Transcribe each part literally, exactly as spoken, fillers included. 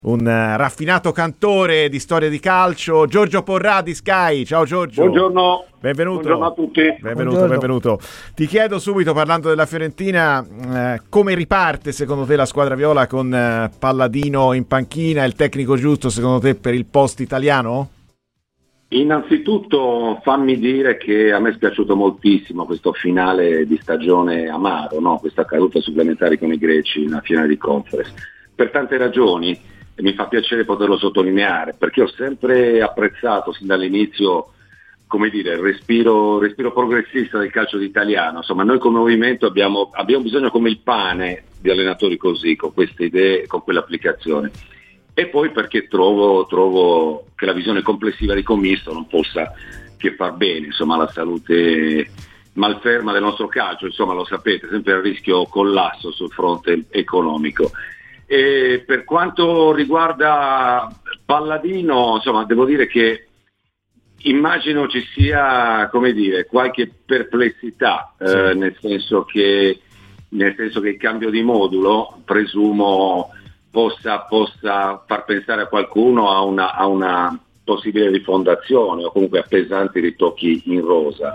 un uh, raffinato cantore di storia di calcio, Giorgio Porrà di Sky. Ciao Giorgio. Buongiorno. Benvenuto. Buongiorno a tutti. Benvenuto, Buongiorno. benvenuto. Ti chiedo subito, parlando della Fiorentina, eh, come riparte secondo te la squadra viola con eh, Palladino in panchina? È il tecnico giusto secondo te per il post italiano? Innanzitutto fammi dire che a me è piaciuto moltissimo questo finale di stagione amaro, no? Questa caduta supplementare con i greci in una finale di conference. Per tante ragioni. E mi fa piacere poterlo sottolineare, perché ho sempre apprezzato sin dall'inizio, come dire, il respiro, respiro progressista del calcio italiano. Insomma, noi come movimento abbiamo, abbiamo bisogno come il pane di allenatori così, con queste idee, con quell'applicazione. E poi perché trovo, trovo che la visione complessiva di Commisso non possa che far bene, insomma, alla salute malferma del nostro calcio, insomma, lo sapete, sempre a rischio collasso sul fronte economico. E per quanto riguarda Palladino, insomma, devo dire che immagino ci sia, come dire, qualche perplessità, sì. eh, nel senso che nel senso che il cambio di modulo, presumo, possa, possa far pensare a qualcuno a una, a una possibile rifondazione o comunque a pesanti ritocchi in rosa.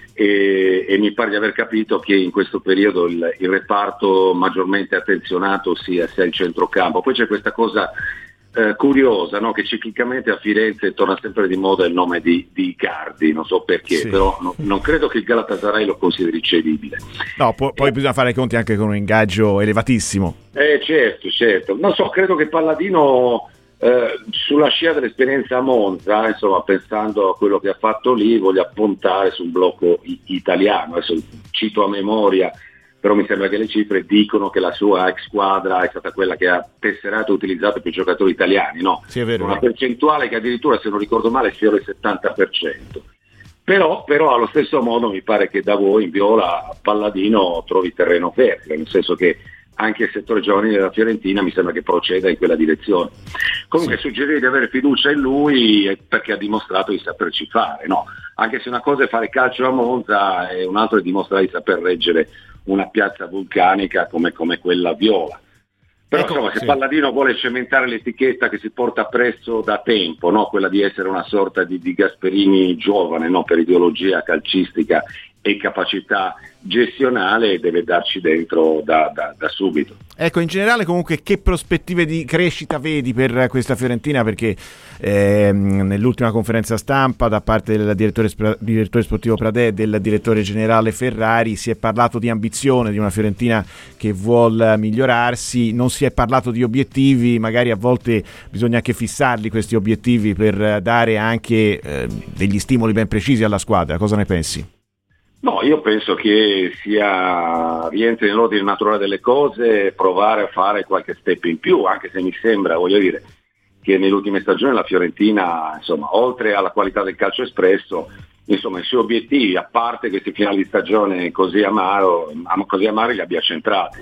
E, e mi pare di aver capito che in questo periodo il, il reparto maggiormente attenzionato sia, sia il centrocampo. Poi c'è questa cosa eh, curiosa, no? Che ciclicamente a Firenze torna sempre di moda il nome di, di Icardi, non so perché, sì. Però no, non credo che il Galatasaray lo consideri cedibile. No, po- poi eh. bisogna fare i conti anche con un ingaggio elevatissimo. Eh certo, certo. Non so, credo che Palladino... Eh, sulla scia dell'esperienza a Monza, insomma, pensando a quello che ha fatto lì, voglio puntare sul blocco i- italiano. Adesso cito a memoria, però mi sembra che le cifre dicono che la sua ex squadra è stata quella che ha tesserato e utilizzato più giocatori italiani, no? Sì, è vero. Una percentuale che addirittura, se non ricordo male, sfiora il settanta per cento. Però, però allo stesso modo mi pare che da voi in viola Palladino trovi terreno fertile, nel senso che anche il settore giovanile della Fiorentina mi sembra che proceda in quella direzione. Comunque sì. Suggerire di avere fiducia in lui perché ha dimostrato di saperci fare, no? Anche se una cosa è fare calcio a Monza e un altro è dimostrare di saper reggere una piazza vulcanica come, come quella viola. Però ecco, insomma, se sì. Palladino vuole cementare l'etichetta che si porta appresso da tempo, no? Quella di essere una sorta di, di Gasperini giovane, no? Per ideologia calcistica e capacità gestionale, deve darci dentro da, da, da subito. Ecco, in generale comunque che prospettive di crescita vedi per questa Fiorentina? Perché ehm, nell'ultima conferenza stampa da parte del direttore, direttore sportivo Pradè e del direttore generale Ferrari si è parlato di ambizione, di una Fiorentina che vuol migliorarsi, non si è parlato di obiettivi, magari a volte bisogna anche fissarli questi obiettivi per dare anche eh, degli stimoli ben precisi alla squadra. Cosa ne pensi? No, io penso che sia rientri nell'ordine naturale delle cose provare a fare qualche step in più, anche se mi sembra, voglio dire, che nelle ultime stagioni la Fiorentina, insomma, oltre alla qualità del calcio espresso, insomma, i suoi obiettivi, a parte questi finali di stagione così amaro, così amari, li abbia centrati.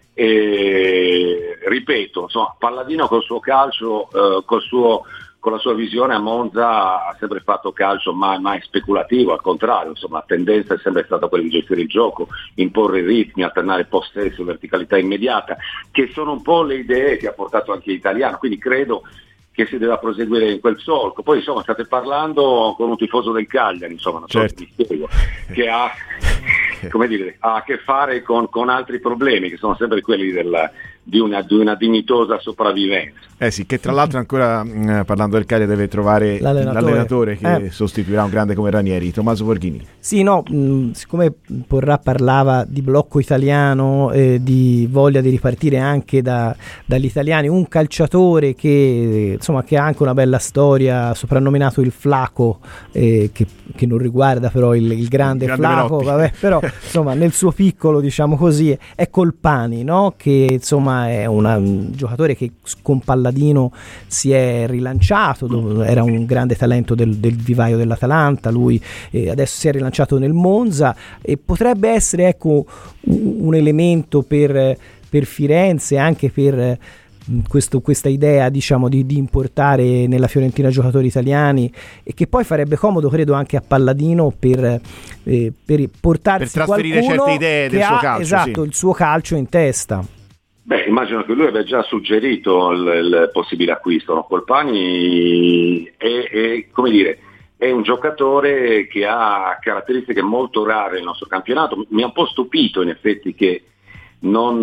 E ripeto, insomma, Palladino col suo calcio, eh, col suo con la sua visione a Monza ha sempre fatto calcio mai, mai speculativo, al contrario, insomma, la tendenza è sempre stata quella di gestire il gioco, imporre i ritmi, alternare possesso, verticalità immediata, che sono un po' le idee che ha portato anche l'italiano, quindi credo che si deve proseguire in quel solco. Poi insomma state parlando con un tifoso del Cagliari, insomma, non so certo. se vi spiego, che ha, come dire, ha a che fare con, con altri problemi che sono sempre quelli della, di, una, di una dignitosa sopravvivenza. Eh sì, che tra l'altro ancora mh, parlando del Cagliari deve trovare l'allenatore, l'allenatore che eh. sostituirà un grande come Ranieri, Tommaso Borghini. Sì, no, mh, siccome Porrà parlava di blocco italiano, eh, di voglia di ripartire anche da, dagli italiani, un calciatore che insomma che ha anche una bella storia, soprannominato il Flaco, eh, che, che non riguarda però il, il grande, il grande Flaco, vabbè, però insomma nel suo piccolo, diciamo così, è Colpani, no? Che insomma è una, un giocatore che con Palladino si è rilanciato, era un grande talento del, del vivaio dell'Atalanta, lui eh, adesso si è rilanciato nel Monza e potrebbe essere, ecco, un, un elemento per, per Firenze, anche per Questo, questa idea, diciamo, di, di importare nella Fiorentina giocatori italiani, e che poi farebbe comodo, credo, anche a Palladino per, eh, per portarsi per trasferire qualcuno certe idee che del suo ha, calcio, esatto, sì. il suo calcio in testa. Beh, immagino che lui abbia già suggerito il, il possibile acquisto, no? Colpani è, è, come dire, è un giocatore che ha caratteristiche molto rare nel nostro campionato. Mi ha un po' stupito in effetti che non,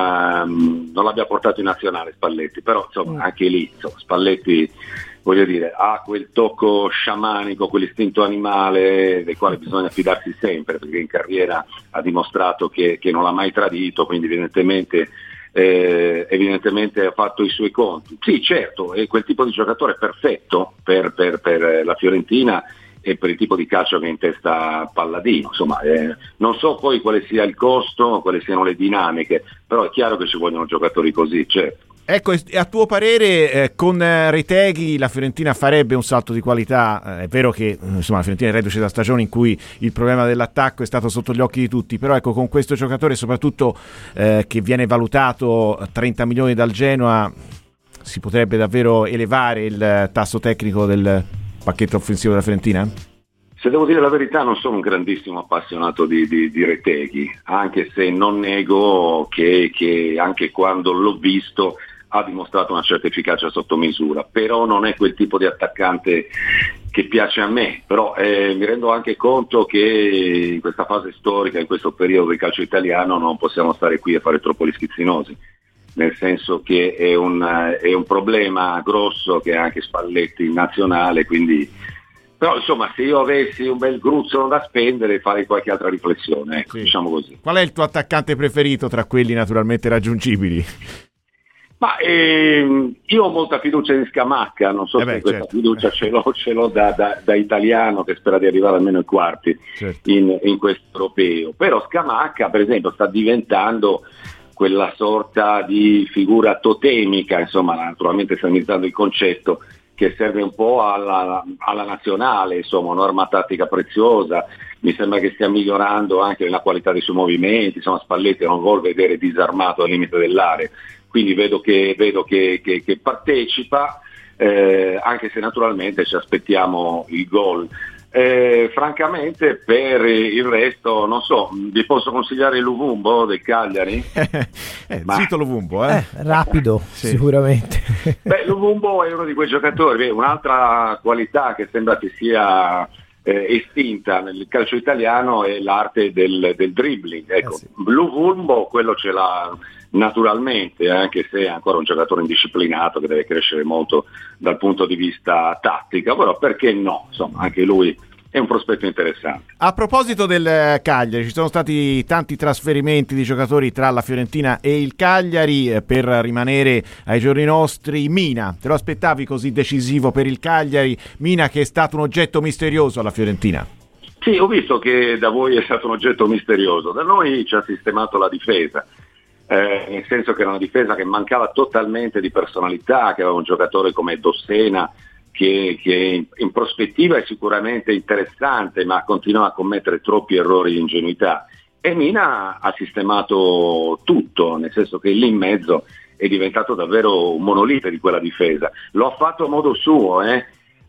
uh, non l'abbia portato in nazionale Spalletti, però insomma anche lì insomma, Spalletti, voglio dire, ha quel tocco sciamanico, quell'istinto animale del quale bisogna fidarsi sempre, perché in carriera ha dimostrato che, che non l'ha mai tradito, quindi evidentemente Eh, evidentemente ha fatto i suoi conti. Sì, certo, è quel tipo di giocatore perfetto per, per, per la Fiorentina e per il tipo di calcio che è in testa Palladino. Insomma, eh, non so poi quale sia il costo, quali siano le dinamiche, però è chiaro che ci vogliono giocatori così, certo. Ecco, a tuo parere eh, con Retegui la Fiorentina farebbe un salto di qualità? Eh, è vero che insomma, la Fiorentina è reduce da stagioni in cui il problema dell'attacco è stato sotto gli occhi di tutti, però ecco, con questo giocatore soprattutto eh, che viene valutato trenta milioni dal Genoa, si potrebbe davvero elevare il tasso tecnico del pacchetto offensivo della Fiorentina? Se devo dire la verità, non sono un grandissimo appassionato di, di, di Retegui, anche se non nego che, che anche quando l'ho visto ha dimostrato una certa efficacia sotto misura, però non è quel tipo di attaccante che piace a me, però eh, mi rendo anche conto che in questa fase storica, in questo periodo del calcio italiano non possiamo stare qui a fare troppo gli schizzinosi, nel senso che è un, è un problema grosso che ha anche Spalletti in nazionale, quindi però insomma se io avessi un bel gruzzolo da spendere farei qualche altra riflessione, ecco, sì. Diciamo così. Qual è il tuo attaccante preferito tra quelli naturalmente raggiungibili? Ma ehm, io ho molta fiducia in Scamacca, non so eh beh, se questa certo. fiducia ce l'ho, ce l'ho da, da, da italiano che spera di arrivare almeno ai quarti certo. in, in questo europeo, però Scamacca per esempio sta diventando quella sorta di figura totemica, insomma naturalmente sta iniziando il concetto che serve un po' alla, alla nazionale, insomma un'arma tattica preziosa, mi sembra che stia migliorando anche nella qualità dei suoi movimenti, insomma Spalletti non vuol vedere disarmato al limite dell'area, quindi vedo che, vedo che, che, che partecipa, eh, anche se naturalmente ci aspettiamo il gol. Eh, francamente per il resto non so, vi posso consigliare Luvumbo del Cagliari? eh, Ma... Zitto Luvumbo, eh? eh, rapido sì. Sicuramente. Beh, Luvumbo è uno di quei giocatori, un'altra qualità che sembra che sia eh, estinta nel calcio italiano è l'arte del, del dribbling, ecco, eh sì. Luvumbo quello ce l'ha naturalmente, anche se è ancora un giocatore indisciplinato che deve crescere molto dal punto di vista tattico, però perché no, insomma anche lui è un prospetto interessante. A proposito del Cagliari, ci sono stati tanti trasferimenti di giocatori tra la Fiorentina e il Cagliari, per rimanere ai giorni nostri. Mina, te lo aspettavi così decisivo per il Cagliari? Mina che è stato un oggetto misterioso alla Fiorentina. Sì, ho visto che da voi è stato un oggetto misterioso, da noi ci ha sistemato la difesa. Eh, nel senso che era una difesa che mancava totalmente di personalità, che aveva un giocatore come Dossena che, che in prospettiva è sicuramente interessante ma continua a commettere troppi errori di ingenuità, e Mina ha sistemato tutto, nel senso che lì in mezzo è diventato davvero un monolite di quella difesa, lo ha fatto a modo suo, eh?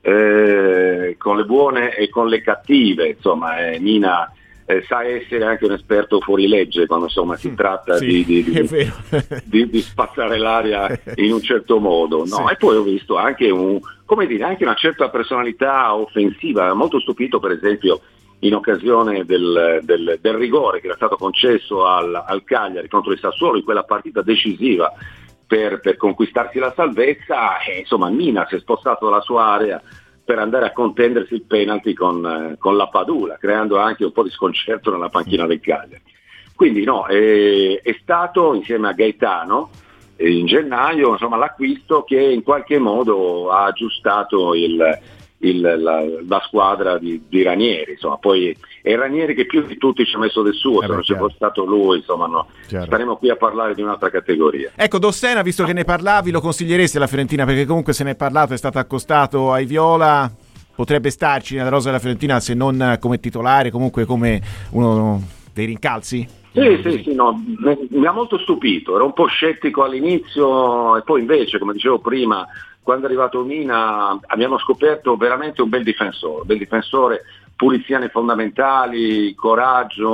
Eh, con le buone e con le cattive, insomma eh, Mina Eh, sa essere anche un esperto fuorilegge quando insomma si tratta sì, di, di, di, di, di spazzare l'aria in un certo modo, no? Sì. E poi ho visto anche, un, come dire, anche una certa personalità offensiva, molto stupito per esempio in occasione del, del, del rigore che era stato concesso al, al Cagliari contro il Sassuolo in quella partita decisiva per, per conquistarsi la salvezza, e insomma Mina si è spostato dalla sua area per andare a contendersi il penalty con, eh, con la Padula, creando anche un po' di sconcerto nella panchina del Cagliari. Quindi no, è, è stato insieme a Gaetano eh, in gennaio insomma, l'acquisto che in qualche modo ha aggiustato il, il, la, la squadra di, di Ranieri, insomma. Poi è Ranieri che più di tutti ci ha messo del suo, eh se beh, non c'è fosse stato lui, insomma no, staremo qui a parlare di un'altra categoria. Ecco, Dossena, visto che ne parlavi, lo consiglieresti alla Fiorentina, perché comunque se ne è parlato, è stato accostato ai Viola, potrebbe starci nella rosa della Fiorentina se non come titolare, comunque come uno dei rincalzi? Sì, sì, sì, no, mi ha molto stupito, ero un po' scettico all'inizio e poi invece, come dicevo prima, quando è arrivato Mina abbiamo scoperto veramente un bel difensore, un bel difensore, pulizia nei fondamentali, coraggio,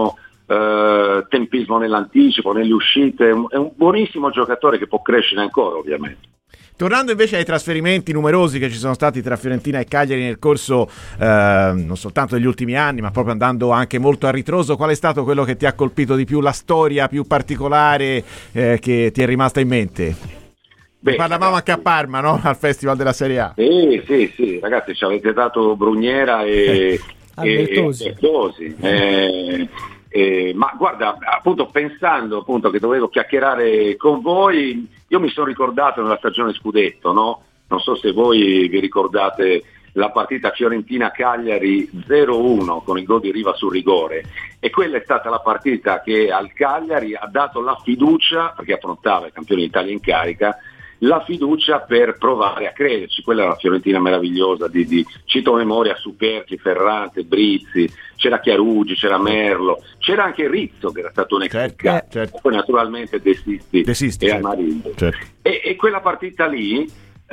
eh, tempismo nell'anticipo, nelle uscite, è un, è un buonissimo giocatore che può crescere ancora, ovviamente. Tornando invece ai trasferimenti numerosi che ci sono stati tra Fiorentina e Cagliari nel corso eh, non soltanto degli ultimi anni, ma proprio andando anche molto a ritroso, qual è stato quello che ti ha colpito di più, la storia più particolare eh, che ti è rimasta in mente? Beh, parlavamo ragazzi, anche a Parma, no? Al Festival della Serie A. Sì, sì, sì, ragazzi, ci avete dato Bruniera e Albertosi. E, e, eh, eh, ma guarda, appunto pensando appunto che dovevo chiacchierare con voi, io mi sono ricordato nella stagione scudetto, no? Non so se voi vi ricordate la partita Fiorentina-Cagliari zero uno con il gol di Riva sul rigore, e quella è stata la partita che al Cagliari ha dato la fiducia, perché affrontava il campione d'Italia in carica, la fiducia per provare a crederci. Quella era una Fiorentina meravigliosa, di, di cito memoria Superchi, Ferrante, Brizzi, c'era Chiarugi, c'era Merlo, c'era anche Rizzo che era stato un ex certo, certo. Poi naturalmente De Sisti, De Sisti e certo. Amarillo. Certo. E, e quella partita lì,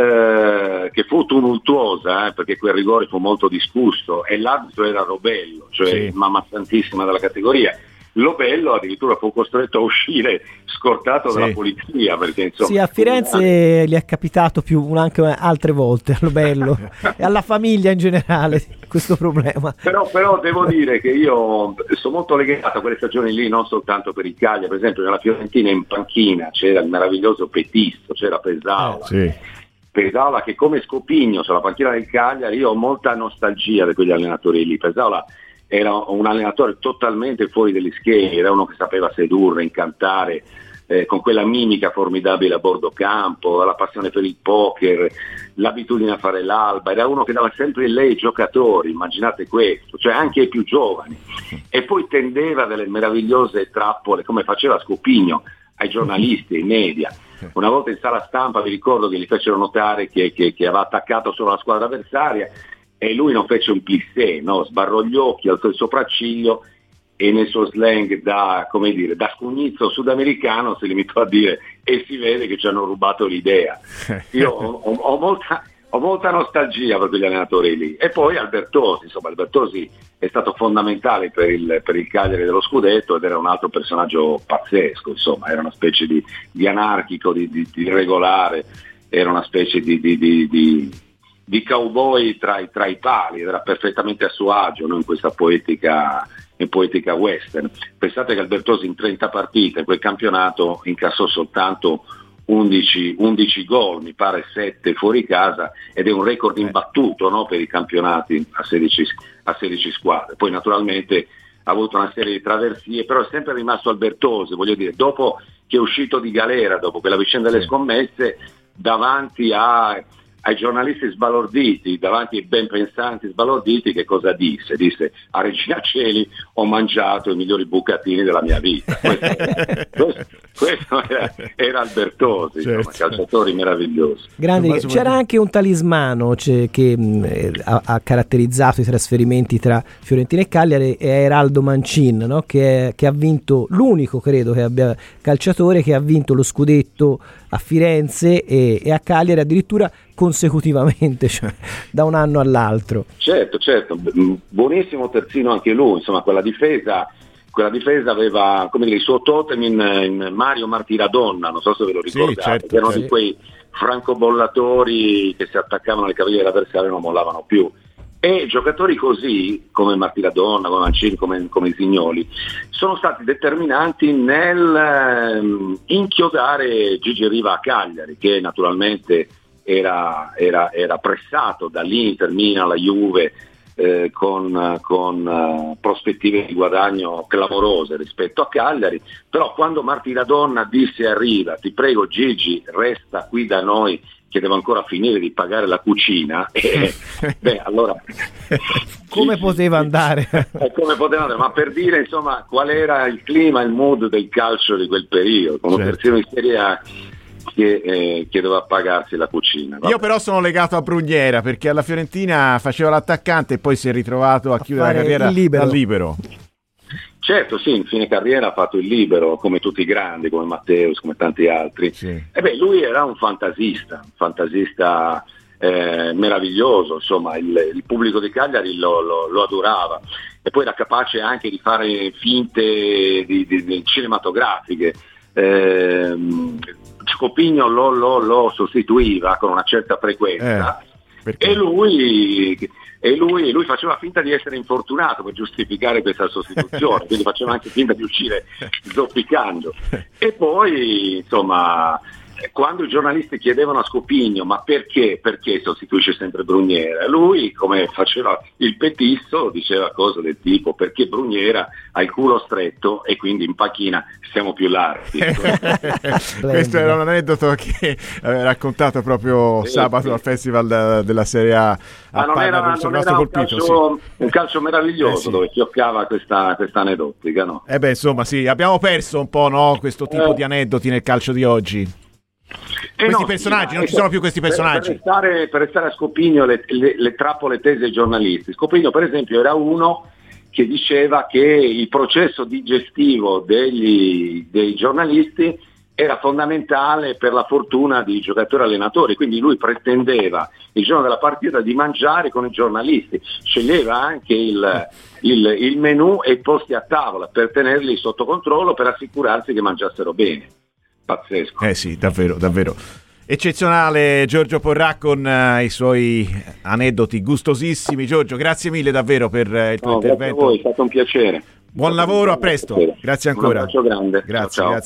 eh, che fu tumultuosa, eh, perché quel rigore fu molto discusso e l'arbitro era Robello, cioè sì. mamma santissima della categoria. Lobello addirittura fu costretto a uscire scortato sì. dalla polizia, perché insomma, sì, a Firenze gli è capitato più anche altre volte a Lobello e alla famiglia in generale questo problema. Però, però devo dire che io sono molto legato a quelle stagioni lì, non soltanto per il Cagliari. Per esempio nella Fiorentina in panchina c'era il meraviglioso Petisto, c'era Pesaula. Eh, sì. Pesaula che come Scopigno sulla panchina del Cagliari, io ho molta nostalgia di quegli allenatori lì. Pesaula era un allenatore totalmente fuori degli schemi, era uno che sapeva sedurre, incantare, eh, con quella mimica formidabile a bordo campo, la passione per il poker, l'abitudine a fare l'alba, era uno che dava sempre in lei ai giocatori, immaginate questo, cioè anche ai più giovani, e poi tendeva delle meravigliose trappole, come faceva Scopigno, ai giornalisti, ai media. Una volta in sala stampa vi ricordo che gli fecero notare che, che, che aveva attaccato solo la squadra avversaria, e lui non fece un plissé, no? Sbarrò gli occhi, alzò il sopracciglio e nel suo slang da, come dire, da scugnizzo sudamericano si limitò a dire: e si vede che ci hanno rubato l'idea. Io ho, ho, ho, molta, ho molta nostalgia per quegli allenatori lì. E poi Albertosi, insomma Albertosi è stato fondamentale per il, per il Cagliari dello scudetto, ed era un altro personaggio pazzesco, insomma era una specie di, di anarchico, di, di, di regolare, era una specie di... di, di, di di cowboy tra i, tra i pali, era perfettamente a suo agio, no? in questa poetica, in poetica western. Pensate che Albertosi in trenta partite in quel campionato incassò soltanto undici, undici gol, mi pare sette fuori casa, ed è un record imbattuto, no? per i campionati a sedici, a sedici squadre. Poi naturalmente ha avuto una serie di traversie, però è sempre rimasto Albertosi, voglio dire, dopo che è uscito di galera, dopo quella vicenda delle scommesse, davanti a ai giornalisti sbalorditi, davanti ai ben pensanti sbalorditi, che cosa disse? Disse: a Regina Coeli ho mangiato i migliori bucatini della mia vita. Questo, questo, questo era, era Albertosi, certo. insomma, calciatori meravigliosi. Grande. C'era anche un talismano cioè, che mh, ha, ha caratterizzato i trasferimenti tra Fiorentina e Cagliari, è Eraldo Mancin, no? che, che ha vinto, l'unico credo che abbia calciatore che ha vinto lo scudetto a Firenze e, e a Cagliari addirittura consecutivamente, cioè da un anno all'altro. Certo, certo, buonissimo terzino anche lui, insomma quella difesa, quella difesa aveva, come dire, il suo totem in, in Mario Martiradonna, non so se ve lo ricordate, sì, certo, erano sì. di quei francobollatori che si attaccavano alle caviglie dell'avversario e non mollavano più. E giocatori così, come Martiradonna, come Mancini, come, come Zignoli, sono stati determinanti nel ehm, inchiodare Gigi Riva a Cagliari, che naturalmente era, era, era pressato dall'Inter, Milan, la Juve, eh, con, con uh, prospettive di guadagno clamorose rispetto a Cagliari. Però quando Martiradonna disse a Riva: ti prego Gigi, resta qui da noi che devo ancora finire di pagare la cucina, e, beh allora come poteva andare? Eh, come poteva andare? Ma per dire insomma qual era il clima, il mood del calcio di quel periodo, con un terzino in Serie A che, eh, che doveva pagarsi la cucina. Vabbè. Io però sono legato a Bruniera, perché alla Fiorentina faceva l'attaccante e poi si è ritrovato a, a chiudere la carriera libero. al libero. Certo, sì, in fine carriera ha fatto il libero, come tutti i grandi, come Matteus, come tanti altri. Sì. E beh, lui era un fantasista, un fantasista eh, meraviglioso, insomma il, il pubblico di Cagliari lo, lo, lo adorava, e poi era capace anche di fare finte di, di, di cinematografiche. Eh, Scopigno lo, lo, lo sostituiva con una certa frequenza, eh, e lui E lui, lui faceva finta di essere infortunato per giustificare questa sostituzione, quindi faceva anche finta di uscire zoppicando. E poi, insomma, quando i giornalisti chiedevano a Scopigno ma perché, perché sostituisce sempre Brugnera, lui, come faceva il petisto, diceva cose del tipo perché Brugnera ha il culo stretto e quindi in panchina siamo più larghi. Questo era un aneddoto che aveva raccontato proprio sì, sabato sì. al Festival della Serie A. Ah, non era, non era un, calcio, sì. un calcio meraviglioso, eh, sì. dove fioccava questa, questa aneddotica, no? Eh beh, insomma, sì, abbiamo perso un po', no, questo tipo eh. di aneddoti nel calcio di oggi. Eh questi no, personaggi, sì, non ci sono più questi personaggi. Per, per, restare, per restare a Scopigno le, le, le trappole tese ai giornalisti. Scopigno, per esempio, era uno che diceva che il processo digestivo degli, dei giornalisti era fondamentale per la fortuna di giocatori allenatori, quindi lui pretendeva il giorno della partita di mangiare con i giornalisti, sceglieva anche il, il, il menù e i posti a tavola per tenerli sotto controllo, per assicurarsi che mangiassero bene. Pazzesco. Eh sì, davvero, davvero. Eccezionale Giorgio Porrà con uh, i suoi aneddoti gustosissimi. Giorgio, grazie mille davvero per uh, il tuo no, intervento. Grazie a voi, è stato un piacere. Buon lavoro, a presto. Grazie ancora. Un abbraccio grande. Grazie, ciao, ciao. grazie.